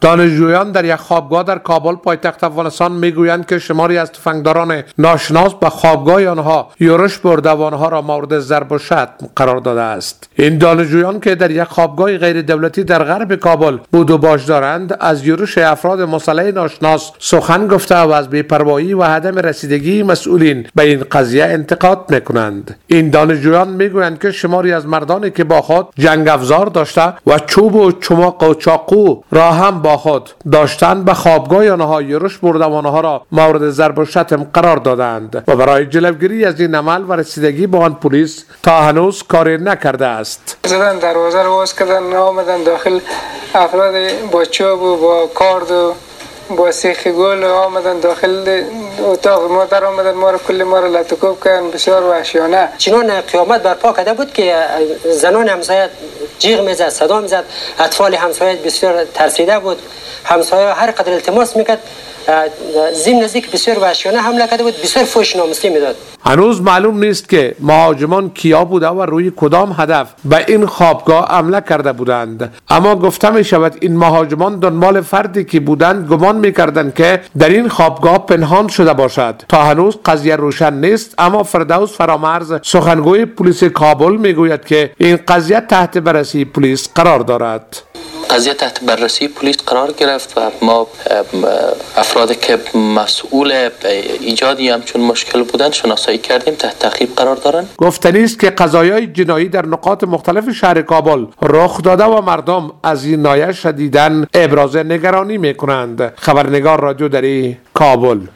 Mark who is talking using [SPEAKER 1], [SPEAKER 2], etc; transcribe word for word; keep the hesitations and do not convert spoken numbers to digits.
[SPEAKER 1] دانشجویان در یک خوابگاه در کابل پایتخت افغانستان میگویند که شماری از تفنگداران ناشناس به خوابگاه آنها یورش برده و آنها را مورد ضرب و شتم قرار داده است. این دانشجویان که در یک خوابگاه غیر دولتی در غرب کابل بود و باش دارند از یورش افراد مسلح ناشناس سخن گفته و از بی‌پروایی و عدم رسیدگی مسئولین به این قضیه انتقاد میکنند. این دانشجویان میگویند که شماری از مردانی که با خود جنگ افزار داشته و چوب و چماق و چاقو را هم با خود داشتند به خوابگاه آنها یورش برده و آنها را مورد ضرب و شتم قرار دادند و برای جلوگیری از این عمل و رسیدگی به آن پلیس تا هنوز کاری نکرده است.
[SPEAKER 2] زدن دروازه رو باز کردن، آمدن داخل، افراد با چوب و با کارد و با سیخ گل آمدن داخل اتاق ما، در آمدن ما رو کل ما رو لطکوب کردن بسیار وحشیانه.
[SPEAKER 3] چنان قیامت برپا کرده بود که زنان همسایه جیغ میزد، صدا میزد، اطفال همسایه بسیار ترسیده بود. همسایه هر قدر التماس میکرد، زین نزدیک بسیار وحشیانه حمله کرده بود، بسیار فحش ناموسی میداد.
[SPEAKER 1] هنوز معلوم نیست که مهاجمان کیا بوده و روی کدام هدف به این خوابگاه حمله کرده بودند، اما گفته می شود این مهاجمان دنبال فردی که بودند گمان میکردند که در این خوابگاه پنهان شده باشد. تا هنوز قضیه روشن نیست، اما فردوس فرامرز سخنگوی پلیس کابل میگوید که این قضیه تحت بررسی پلیس قرار دارد.
[SPEAKER 4] قضیه تحت بررسی پلیس قرار گرفت و ما افرادی که مسئول ایجادی همچون مشکل بودند شناسایی کردیم، تحت تعقیب قرار دارند.
[SPEAKER 1] گفتنی است که قضایای جنایی در نقاط مختلف شهر کابل رخ داده و مردم از این نایه شدیداً ابراز نگرانی میکنند. خبرنگار رادیو دری کابل.